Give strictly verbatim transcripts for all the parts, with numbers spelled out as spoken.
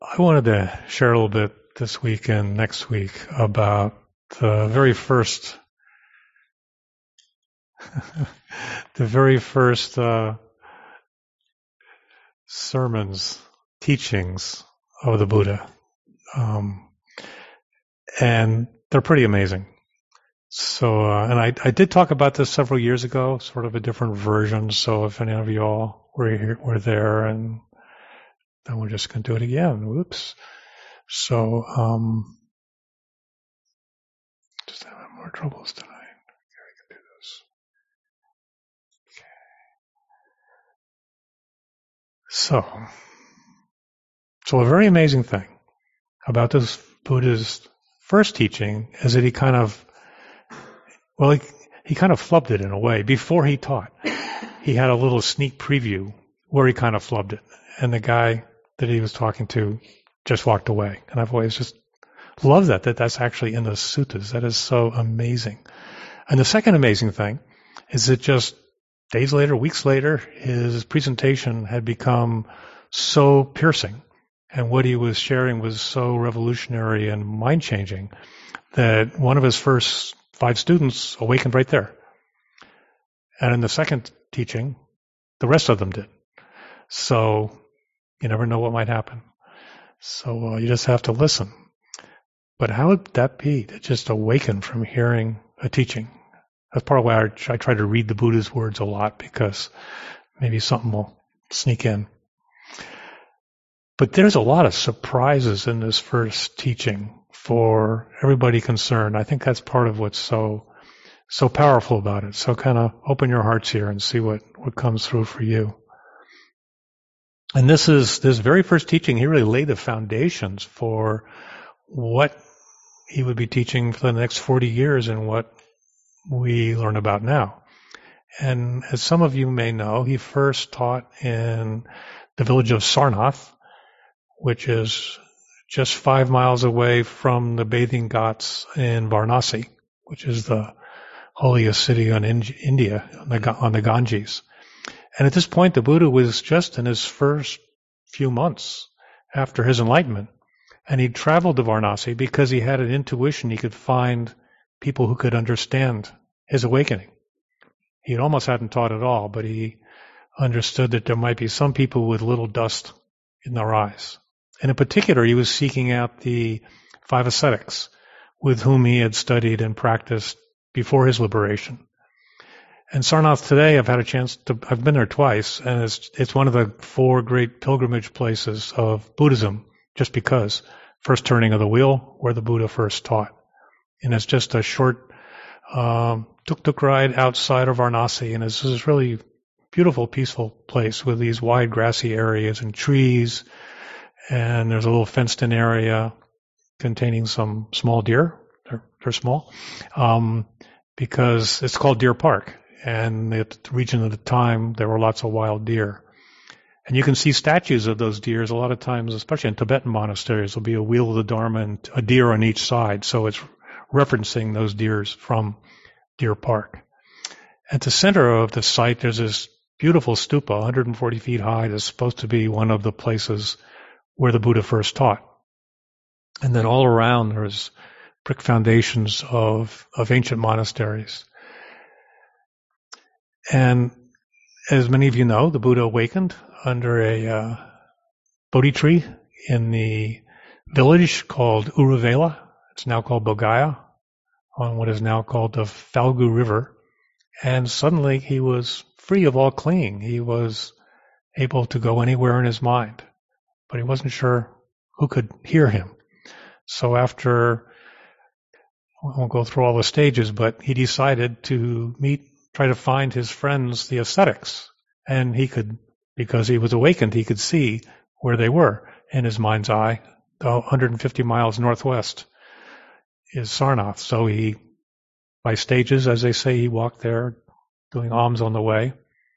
I wanted to share a little bit this week and next week about the very first, the very first uh, sermons, teachings of the Buddha, um, and they're pretty amazing. So, uh, and I, I did talk about this several years ago, sort of a different version. So, if any of you all were here, were there, and then we're just going to do it again. Whoops. So, um, just having more troubles tonight. Here we can do this. Okay. So, so a very amazing thing about this Buddha's first teaching is that he kind of, well, he, he kind of flubbed it in a way. Before he taught, he had a little sneak preview where he kind of flubbed it. And the guy that he was talking to just walked away. And I've always just loved that, that that's actually in the suttas. That is so amazing. And the second amazing thing is that just days later, weeks later, his presentation had become so piercing, and what he was sharing was so revolutionary and mind-changing that one of his first five students awakened right there. And in the second teaching, the rest of them did. So you never know what might happen. So uh, you just have to listen. But how would that be to just awaken from hearing a teaching? That's part of why I, I try to read the Buddha's words a lot, because maybe something will sneak in. But there's a lot of surprises in this first teaching for everybody concerned. I think that's part of what's so so powerful about it. So kind of open your hearts here and see what, what comes through for you. And this is this very first teaching, he really laid the foundations for what he would be teaching for the next forty years and what we learn about now. And as some of you may know, he first taught in the village of Sarnath, which is just five miles away from the bathing ghats in Varanasi, which is the holiest city in India on the, on the Ganges. And at this point, the Buddha was just in his first few months after his enlightenment. And he traveled to Varanasi because he had an intuition he could find people who could understand his awakening. He almost hadn't taught at all, but he understood that there might be some people with little dust in their eyes. And in particular, he was seeking out the five ascetics with whom he had studied and practiced before his liberation. And Sarnath today, I've had a chance to, I've been there twice, and it's, it's one of the four great pilgrimage places of Buddhism, just because. First turning of the wheel, where the Buddha first taught. And it's just a short um, tuk-tuk ride outside of Varanasi, and it's this really beautiful, peaceful place with these wide grassy areas and trees, and there's a little fenced-in area containing some small deer. They're, they're small, um, because it's called Deer Park. And at the region of the time, there were lots of wild deer. And you can see statues of those deers a lot of times, especially in Tibetan monasteries. There'll be a wheel of the Dharma and a deer on each side. So it's referencing those deers from Deer Park. At the center of the site, there's this beautiful stupa, one hundred forty feet high, that's supposed to be one of the places where the Buddha first taught. And then all around, there's brick foundations of, of ancient monasteries. And as many of you know, the Buddha awakened under a uh, Bodhi tree in the village called Uruvela. It's now called Bodhgaya, on what is now called the Falgu River. And suddenly he was free of all clinging. He was able to go anywhere in his mind, but he wasn't sure who could hear him. So after, I won't go through all the stages, but he decided to meet, try to find his friends, the ascetics. And he could, because he was awakened, he could see where they were in his mind's eye. one hundred fifty miles northwest is Sarnath. So he, by stages, as they say, he walked there, doing alms on the way.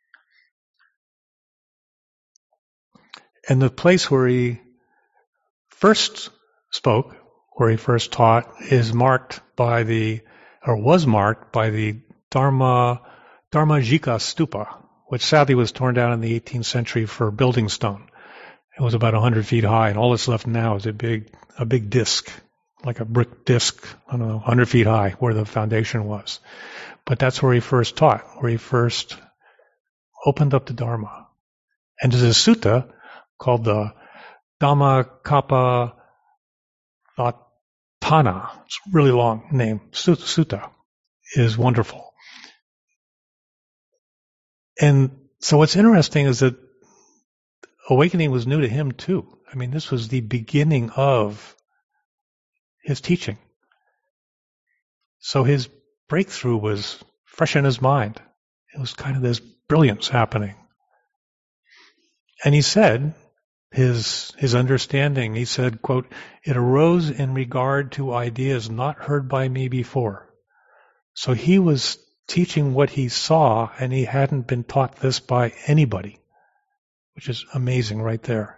And the place where he first spoke, where he first taught, is marked by the, or was marked by the Dharma, Dharmajika stupa, which sadly was torn down in the eighteenth century for building stone. It was about one hundred feet high, and all that's left now is a big, a big disc, like a brick disc, I don't know, one hundred feet high, where the foundation was. But that's where he first taught, where he first opened up the Dharma. And there's a sutta called the Dhammacappa Vattana. It's a really long name. Sutta is wonderful. And so what's interesting is that awakening was new to him too. I mean, this was the beginning of his teaching. So his breakthrough was fresh in his mind. It was kind of this brilliance happening. And he said, his his understanding, he said, quote, "It arose in regard to ideas not heard by me before." So he was teaching what he saw, and he hadn't been taught this by anybody, which is amazing right there.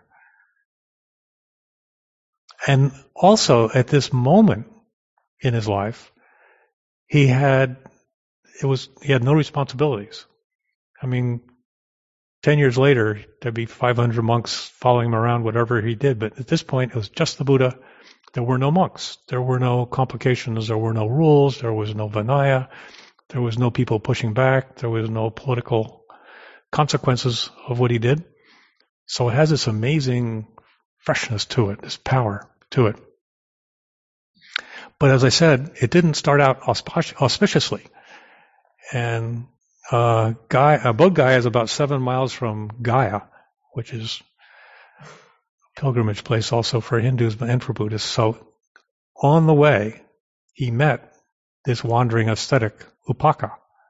And also at this moment in his life, he had it was he had no responsibilities. I mean, ten years later, there'd be five hundred monks following him around, whatever he did. But at this point, it was just the Buddha. There were no monks. There were no complications. There were no rules. There was no Vinaya. There was no people pushing back. There was no political consequences of what he did. So it has this amazing freshness to it, this power to it. But as I said, it didn't start out auspic- auspiciously. And uh, Gaya, uh, Bodh Gaya is about seven miles from Gaya, which is a pilgrimage place also for Hindus and for Buddhists. So on the way, he met this wandering ascetic, Upaka.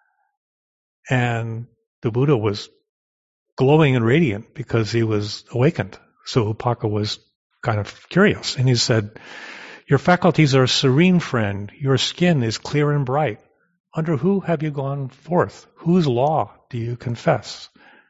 And the Buddha was glowing and radiant because he was awakened. So Upaka was kind of curious. And he said, "Your faculties are serene, friend. Your skin is clear and bright. Under who have you gone forth? Whose law do you confess?"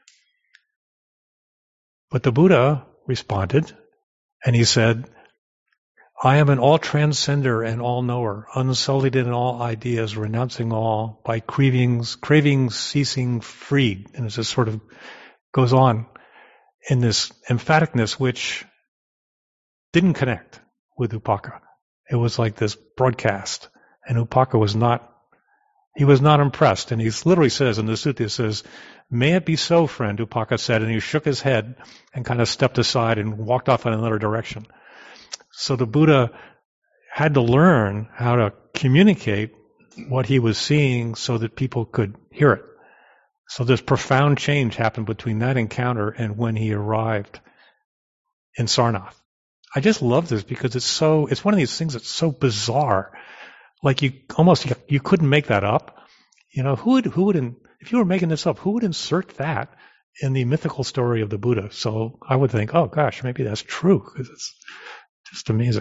But the Buddha responded, and he said, "I am an all-transcender and all-knower, unsullied in all ideas, renouncing all, by cravings, cravings ceasing freed." And it just sort of goes on in this emphaticness which didn't connect with Upaka. It was like this broadcast, and Upaka was not He was not impressed, and he literally says in the sutta, he says, "May it be so, friend," Upaka said, and he shook his head and kind of stepped aside and walked off in another direction. So the Buddha had to learn how to communicate what he was seeing so that people could hear it. So this profound change happened between that encounter and when he arrived in Sarnath. I just love this because it's so, it's one of these things that's so bizarre. Like you almost, you couldn't make that up. You know, who would, who would, if you were making this up, who would insert that in the mythical story of the Buddha? So I would think, oh gosh, maybe that's true, because it's just amazing.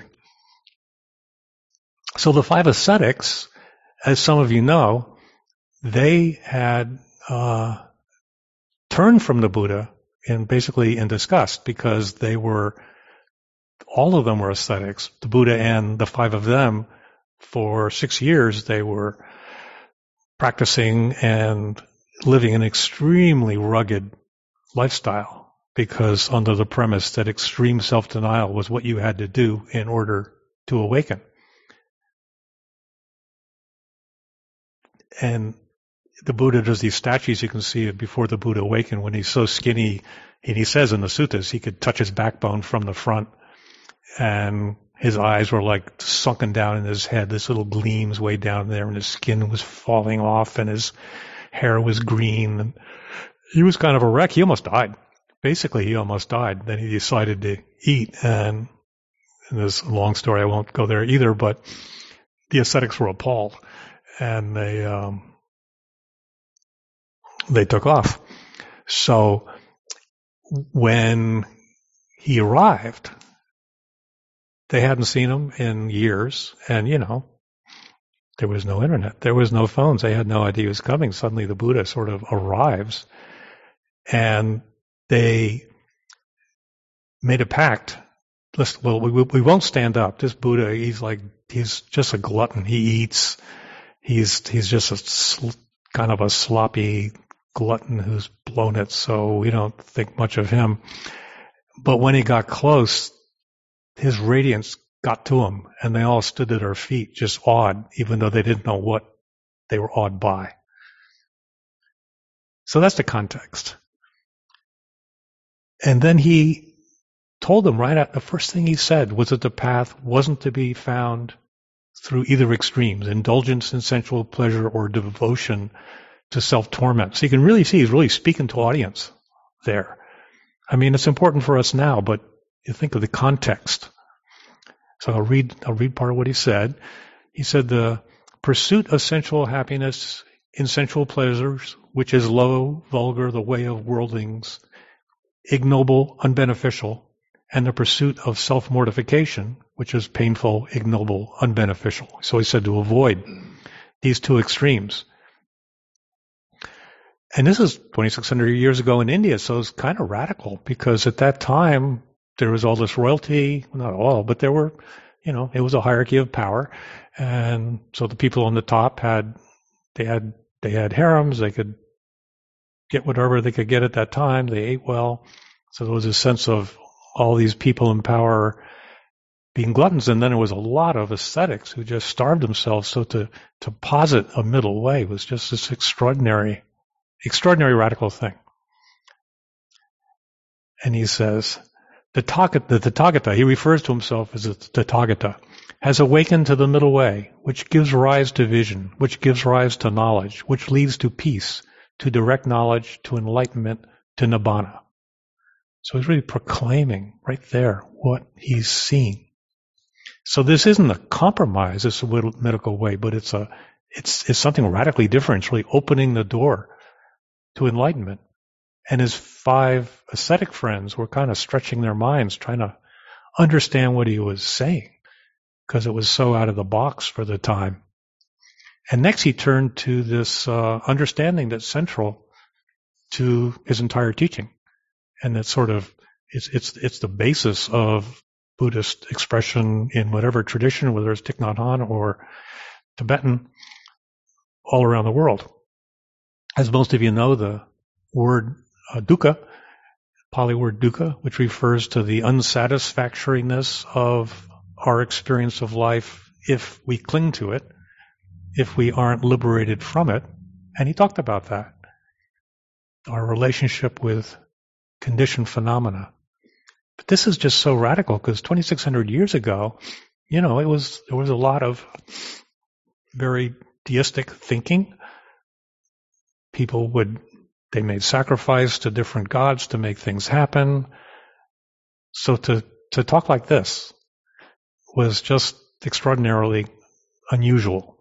So the five ascetics, as some of you know, they had uh, turned from the Buddha in basically in disgust because they were, all of them were ascetics, the Buddha and the five of them. For six years, they were practicing and living an extremely rugged lifestyle because under the premise that extreme self-denial was what you had to do in order to awaken. And the Buddha, there's these statues you can see before the Buddha awakened when he's so skinny, and he says in the suttas he could touch his backbone from the front, and his eyes were like sunken down in his head, this little gleams way down there, and his skin was falling off, and his hair was green. And he was kind of a wreck. He almost died. Basically, he almost died. Then he decided to eat, and, and this is a long story. I won't go there either, but the ascetics were appalled, and they um, they took off. So when he arrived, they hadn't seen him in years, and, you know, there was no internet. There was no phones. They had no idea he was coming. Suddenly the Buddha sort of arrives, and they made a pact. Listen, well, we, we won't stand up. This Buddha, he's like, he's just a glutton. He eats. He's he's just a sl- kind of a sloppy glutton who's blown it, so we don't think much of him. But when he got close, his radiance got to him, and they all stood at their feet, just awed, even though they didn't know what they were awed by. So that's the context. And then he told them right at the first thing he said was that the path wasn't to be found through either extremes, indulgence in sensual pleasure or devotion to self-torment. So you can really see he's really speaking to audience there. I mean, it's important for us now, but you think of the context. So I'll read, I'll read part of what he said. He said, the pursuit of sensual happiness in sensual pleasures, which is low, vulgar, the way of worldlings, ignoble, unbeneficial, and the pursuit of self-mortification, which is painful, ignoble, unbeneficial. So he said to avoid these two extremes. And this is twenty-six hundred years ago in India, so it's kind of radical, because at that time there was all this royalty, not all, but there were, you know, it was a hierarchy of power. And so the people on the top had, they had, they had harems, they could get whatever they could get at that time, they ate well. So there was a sense of all these people in power being gluttons, and then there was a lot of ascetics who just starved themselves. So to, to posit a middle way was just this extraordinary, extraordinary radical thing. And he says, the Tathagata, the Tathagata, he refers to himself as a Tathagata, has awakened to the middle way, which gives rise to vision, which gives rise to knowledge, which leads to peace, to direct knowledge, to enlightenment, to nibbana. So he's really proclaiming right there what he's seeing. So this isn't a compromise, it's a medical way, but it's a, it's, it's something radically different. It's really opening the door to enlightenment. And his five ascetic friends were kind of stretching their minds, trying to understand what he was saying, because it was so out of the box for the time. And next he turned to this uh, understanding that's central to his entire teaching. And it's sort of, it's, it's, it's the basis of Buddhist expression in whatever tradition, whether it's Thich Nhat Hanh or Tibetan, all around the world. As most of you know, the word uh, dukkha, Pali word dukkha, which refers to the unsatisfactoriness of our experience of life if we cling to it, if we aren't liberated from it. And he talked about that. Our relationship with conditioned phenomena. But this is just so radical, because twenty-six hundred years ago, you know, it was, there was a lot of very deistic thinking. People would, they made sacrifice to different gods to make things happen. So to, to talk like this was just extraordinarily unusual.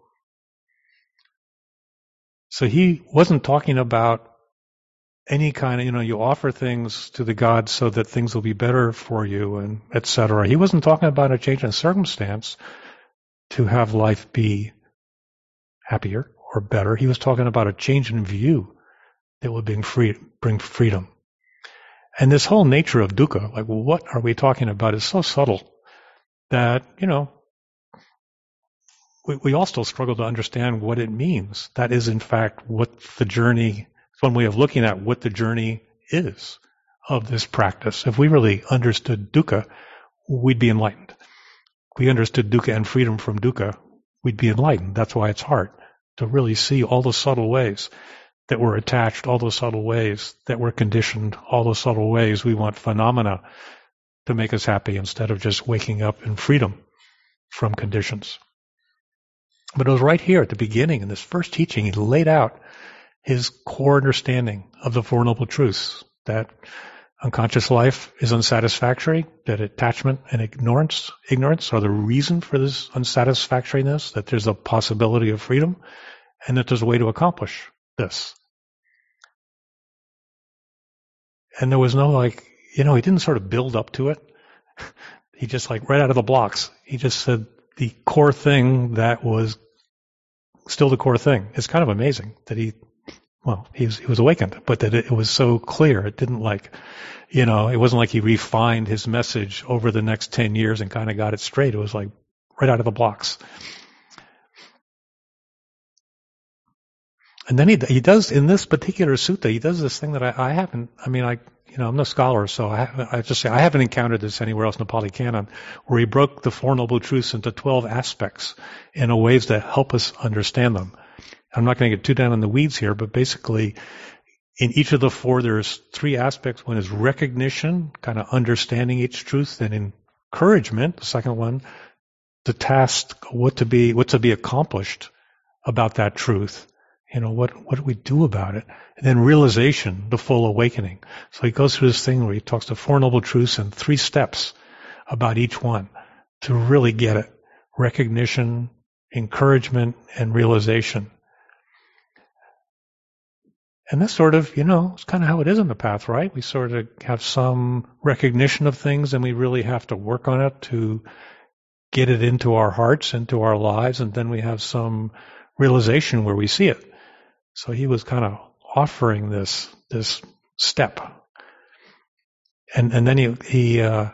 So he wasn't talking about any kind of, you know, you offer things to the gods so that things will be better for you, and et cetera. He wasn't talking about a change in circumstance to have life be happier or better. He was talking about a change in view that would bring, free, bring freedom. And this whole nature of dukkha, like what are we talking about, is so subtle that, you know, we, we all still struggle to understand what it means. That is, in fact, what the journey, one way of looking at what the journey is of this practice. If we really understood dukkha, we'd be enlightened. If we understood dukkha and freedom from dukkha, we'd be enlightened. That's why it's hard to really see all the subtle ways that we're attached, all the subtle ways that we're conditioned, all the subtle ways we want phenomena to make us happy instead of just waking up in freedom from conditions. But it was right here at the beginning, in this first teaching, he laid out his core understanding of the Four Noble Truths, that unconscious life is unsatisfactory, that attachment and ignorance, ignorance are the reason for this unsatisfactoriness, that there's a possibility of freedom, and that there's a way to accomplish this. And there was no like, you know, he didn't sort of build up to it. He just like right out of the blocks, he just said the core thing that was still the core thing. It's kind of amazing that he Well, he was, he was awakened, but that it, it was so clear. It didn't like, you know, it wasn't like he refined his message over the next ten years and kind of got it straight. It was like right out of the blocks. And then he he does, in this particular sutta, he does this thing that I, I haven't, I mean, I, you know, I'm no scholar, so I, I just say I haven't encountered this anywhere else in the Pali Canon, where he broke the Four Noble Truths into twelve aspects in a ways that help us understand them. I'm not going to get too down in the weeds here, but basically, in each of the four, there's three aspects. One is recognition, kind of understanding each truth, and encouragement. The second one, the task, what to be, what to be accomplished about that truth. You know, what, what do we do about it? And then realization, the full awakening. So he goes through this thing where he talks the Four Noble Truths in three steps about each one to really get it. Recognition, encouragement, and realization. And that's sort of, you know, it's kind of how it is in the path, right? We sort of have some recognition of things and we really have to work on it to get it into our hearts, into our lives, and then we have some realization where we see it. So he was kind of offering this this step. And and then he he uh,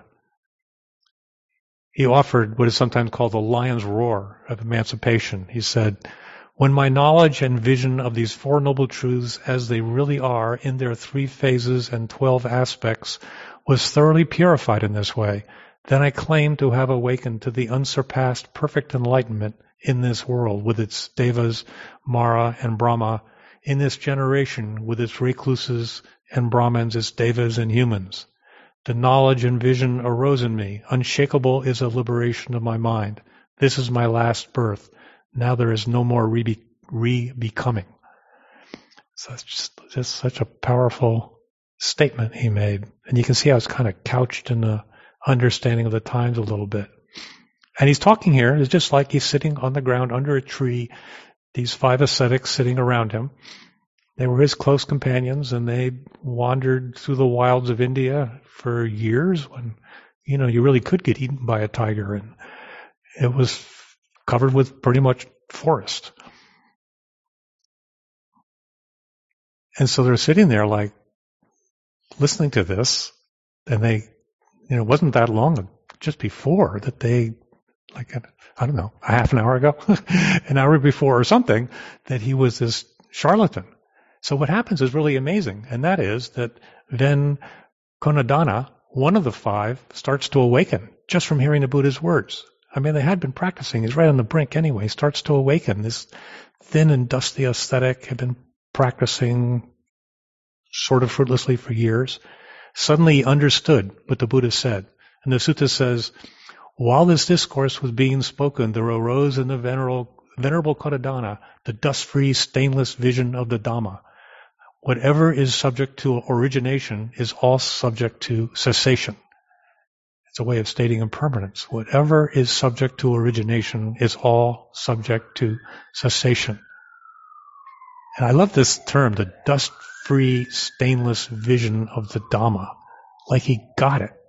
he offered what is sometimes called the lion's roar of emancipation. He said, when my knowledge and vision of these Four Noble Truths as they really are in their three phases and twelve aspects was thoroughly purified in this way, then I claim to have awakened to the unsurpassed perfect enlightenment in this world with its devas, Mara, and Brahma, in this generation with its recluses and Brahmins, its devas and humans. The knowledge and vision arose in me. Unshakable is a liberation of my mind. This is my last birth. Now there is no more re- re-becoming. So it's just, just such a powerful statement he made. And you can see how it's kind of couched in the understanding of the times a little bit. And he's talking here, it's just like he's sitting on the ground under a tree, these five ascetics sitting around him. They were his close companions, and they wandered through the wilds of India for years when, you know, you really could get eaten by a tiger, and it was covered with pretty much forest. And so they're sitting there like listening to this, and they, you know, it wasn't that long just before that they, like, I don't know, a half an hour ago, an hour before or something, that he was this charlatan. So what happens is really amazing, and that is that then Konadana, one of the five, starts to awaken just from hearing the Buddha's words. I mean, they had been practicing. He's right on the brink anyway. He starts to awaken. This thin and dusty ascetic had been practicing sort of fruitlessly for years. Suddenly he understood what the Buddha said. And the sutta says, while this discourse was being spoken, there arose in the venerable, venerable Konadana the dust-free, stainless vision of the Dhamma. Whatever is subject to origination is all subject to cessation. It's a way of stating impermanence. Whatever is subject to origination is all subject to cessation. And I love this term, the dust-free, stainless vision of the Dhamma. Like he got it.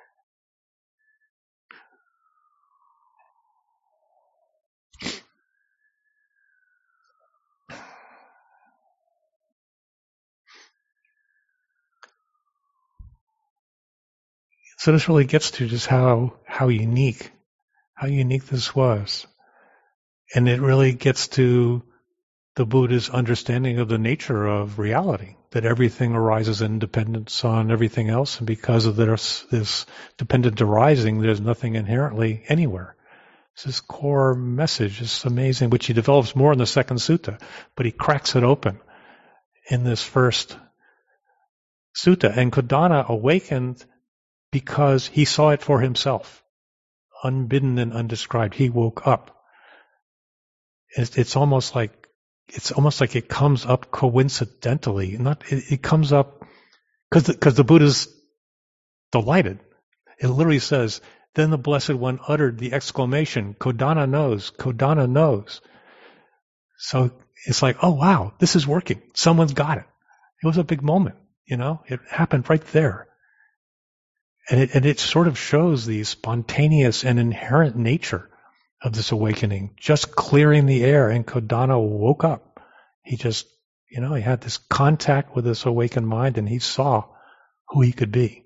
So this really gets to just how, how unique, how unique this was. And it really gets to the Buddha's understanding of the nature of reality, that everything arises in dependence on everything else, and because of this, this dependent arising, there's nothing inherently anywhere. It's this core message, it's amazing, which he develops more in the second sutta, but he cracks it open in this first sutta. And Kodana awakened because he saw it for himself, unbidden and undescribed. He woke up. It's, it's almost like it's almost like it comes up coincidentally. Not it, it comes up because the, because the Buddha's delighted. It literally says, "Then the Blessed One uttered the exclamation, 'Kodana knows, Kodana knows.'" So it's like, oh wow, this is working. Someone's got it. It was a big moment, you know. It happened right there. And it, and it sort of shows the spontaneous and inherent nature of this awakening, just clearing the air, and Kodana woke up. He just, you know, he had this contact with this awakened mind, and he saw who he could be.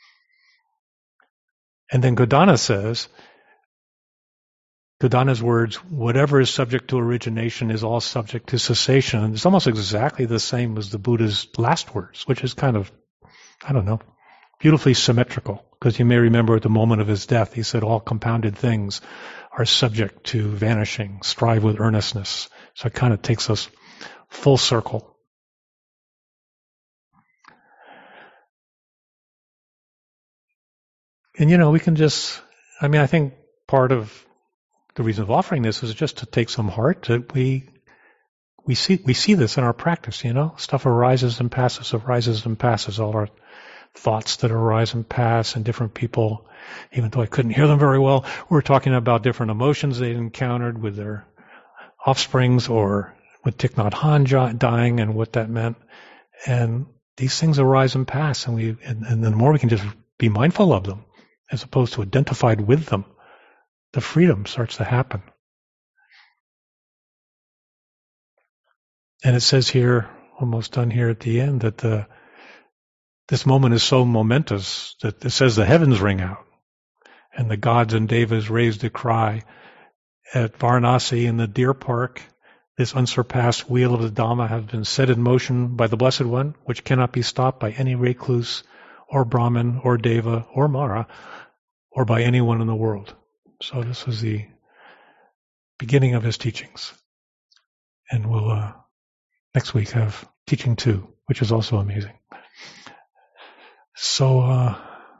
And then Kodana says, Kodana's words, whatever is subject to origination is all subject to cessation. And it's almost exactly the same as the Buddha's last words, which is kind of I don't know, beautifully symmetrical. Because you may remember at the moment of his death, he said all compounded things are subject to vanishing. Strive with earnestness. So it kind of takes us full circle. And, you know, we can just, I mean, I think part of the reason of offering this is just to take some heart that we we see we see this in our practice, you know. Stuff arises and passes, arises and passes. All our thoughts that arise and pass, and different people, even though I couldn't hear them very well, were talking about different emotions they'd encountered with their offsprings or with Thich Nhat Hanh dying and what that meant. And these things arise and pass, and we and, and the more we can just be mindful of them as opposed to identified with them, the freedom starts to happen. And it says here, almost done here at the end, that the this moment is so momentous that it says the heavens ring out, and the gods and devas raised a cry. At Varanasi in the deer park, this unsurpassed wheel of the Dhamma has been set in motion by the Blessed One, which cannot be stopped by any recluse or Brahmin or Deva or Mara or by anyone in the world. So this was the beginning of his teachings. And we'll uh, next week have teaching two, which is also amazing. So uh,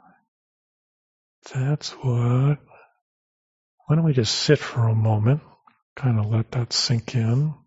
that's what... Why don't we just sit for a moment, kind of let that sink in.